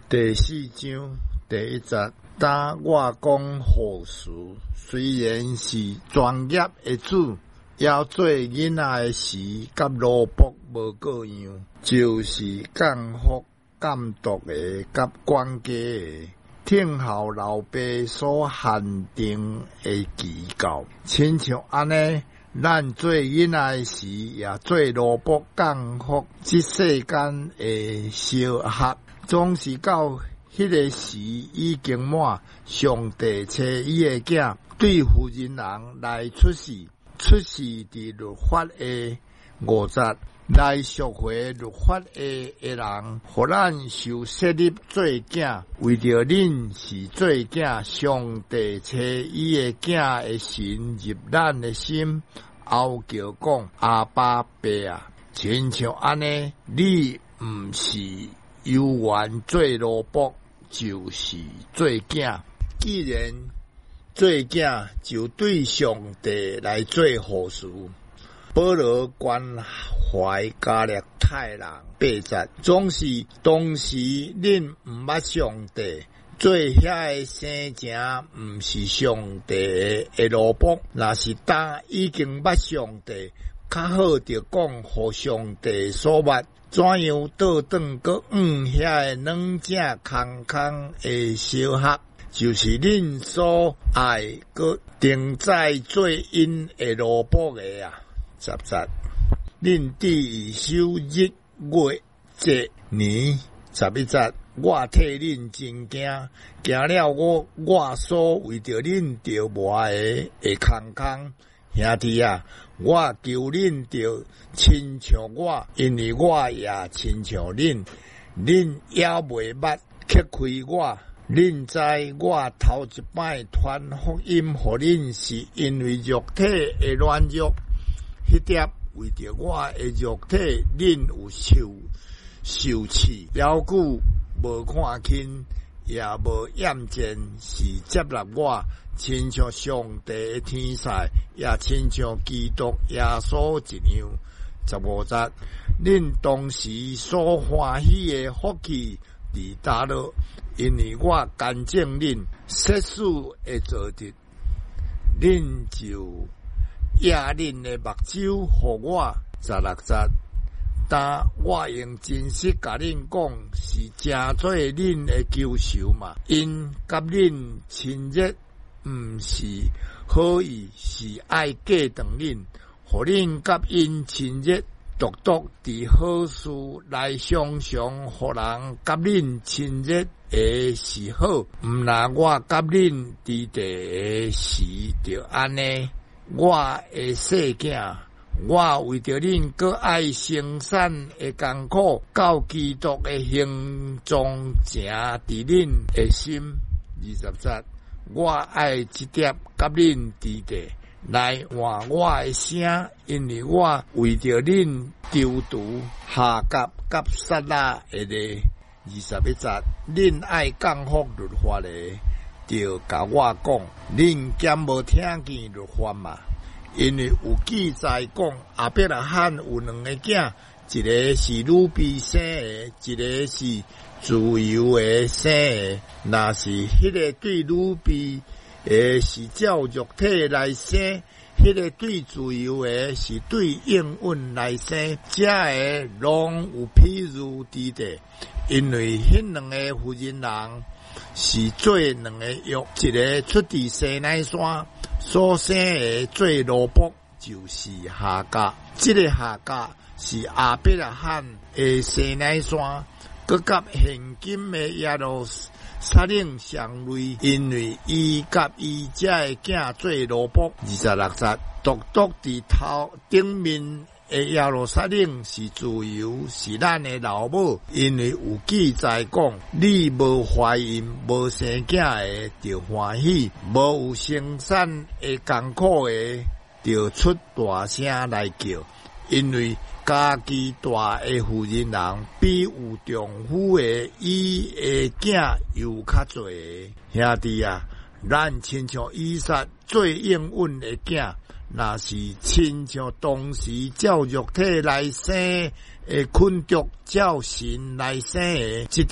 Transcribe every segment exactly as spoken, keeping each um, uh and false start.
第四章第一节，当我讲护士，虽然是专业的主，也做囡仔的时，甲萝卜无个样，就是监护监督的，甲管家的，听候老爸所限定的机构，亲像安尼。咱做囡仔时，也做萝卜监护，即世间的小合，总是到迄个时已经满。上帝找伊的囝，对妇人人来出世，出世伫律法的五十，来赎回律法的的人，互咱受设立做囝，为着恁是做囝，上帝找伊的囝的心入咱的心。后叫讲阿爸爸啊，亲像安尼，你毋是有缘做萝卜，就是做囝。既然做囝，就对上帝来做护士。保罗关怀加勒泰人八节，总是当时恁毋捌上帝。做遐个生前毋是上帝的萝卜，若是当已经捌上帝，较好着讲互上帝所捌，怎样倒转搁嗯遐个软正空空的小盒，就是恁所爱搁定在做因的萝卜的啊！十节，恁第二首日月节年十一节。我替恁真惊，惊了我我所为着恁着磨的的空空，兄弟啊，我求恁着亲像我，因为我也亲像恁，恁也袂捌揭开我，恁知我头一摆传福音互恁，是因为肉体的软弱，迄点为着我的肉体，恁有受受气，了久。无看轻，也无厌见，是接纳我，亲像上帝的天使，也亲像基督耶稣一样。十五节，恁当时所欢喜的福气伫倒落，因为我干净恁，世事会做得，恁就压恁的目睭互我。十六节。但我用真实甲恁讲，是真做恁的救赎嘛。因甲恁亲热，毋是好意，是爱嫁长恁，互恁甲因亲热，独独伫好事来常常，互人甲恁亲热的是好。毋若我甲恁伫地的时，就安尼，我的细囝。我为着恁搁爱生产的艰苦，到基督的形状正伫恁的心。二十节，我爱即点甲恁伫地来换我的声，因为我为着恁丢毒下甲甲撒拉的咧。二十一节，恁爱降福律法的，就甲我讲，恁兼无听见律法嘛？因为有记载讲，亚伯拉罕有两个囝，一个是女婢生的，一个是自由的生的。若是迄个对女婢的是照肉体来生，迄个对自由的是对应允来生，这个拢有譬如之地。因为迄两个妇人人是做两个约，一个出自西奈山。所生的做萝卜就是夏甲，这个夏甲是亚伯拉罕的西奈山，佮甲现今的耶路撒冷相类，因为伊甲伊这个囝做萝卜。二十六节，独独伫头顶面的耶路撒冷是自由，是咱的老母，因为有记载讲，你无怀孕无生囝的，就欢喜；无有生产的艰苦的，就出大声来叫，因为家己大的妇人人比有丈夫的伊的囝又较侪。兄弟啊，咱亲像以撒做应允的囝。若是亲像当时照肉体来生的困毒，照神来生的，即点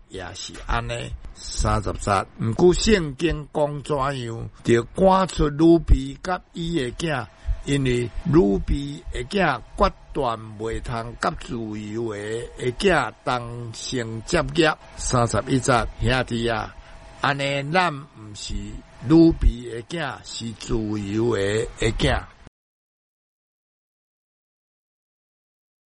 也是安尼。三十节，毋过圣经讲怎样，就赶出女婢甲伊的囝，因为女婢的囝决断袂通甲自由的的囝同性接业。三十一节，兄弟啊，安尼咱毋是女婢的囝，是自由的的囝。